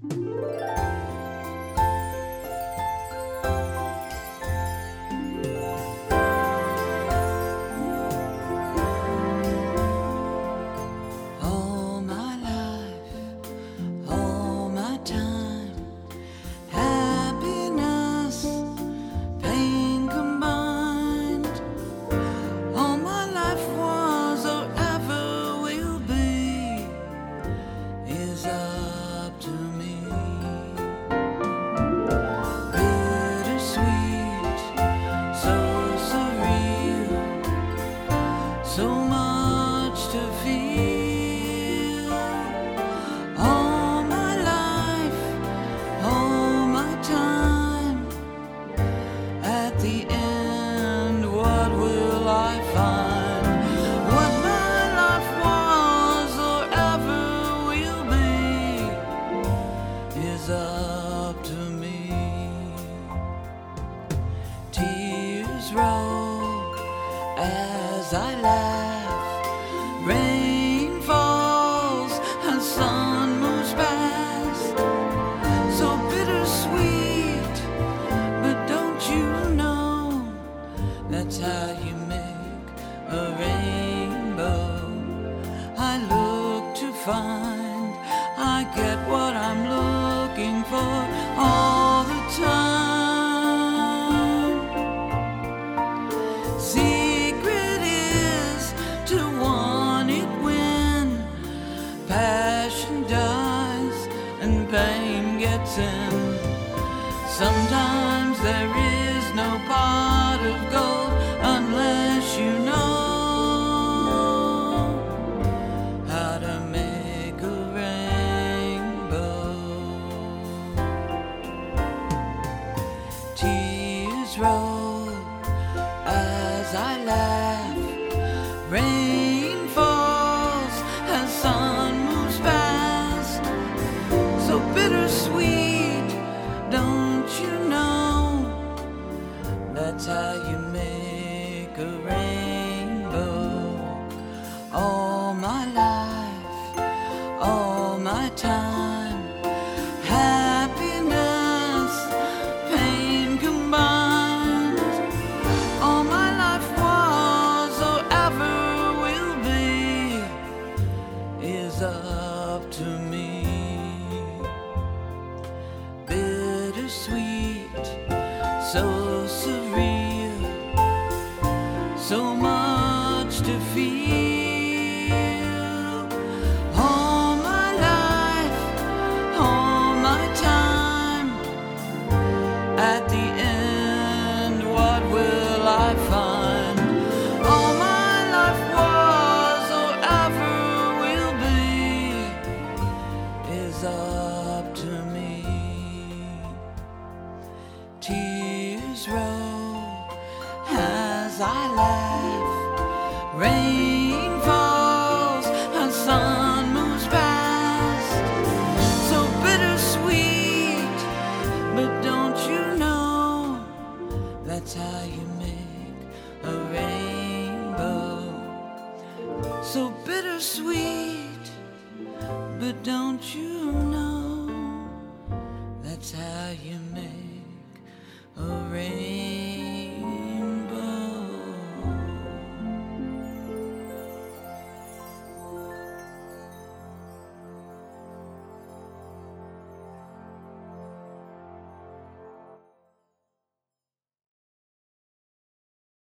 All my life, all my time, happiness, pain combined. All my life was or ever will be is up to me. Bittersweet, so surreal, so much to feel. All my life, all my time, at the end, what will I find? What my life was or ever will be is up to me. Tears roll as I laugh. Rain falls and sun moves past. So bittersweet, but don't you know that's how you make a rainbow? I look to find I get what I'm looking for all the time. Secret is to want it when passion dies and pain gets in. Sometimes there is no pot of gold unless you know how to make a rainbow. Tears roll as I laugh. Rain falls as sun moves past. So bittersweet, don't you know that's how you make a rainbow? All my life, all my time, happiness, pain combined. All my life was or ever will be is up to me. Bittersweet, so surreal, so much to feel. All my life, all my time, at the end, what will I find? All my life was or ever will be is up to me. Tears roll as I laugh. Rain falls and sun moves past. So bittersweet, but don't you know that's how you make a rainbow? So bittersweet, but don't you know that's how you make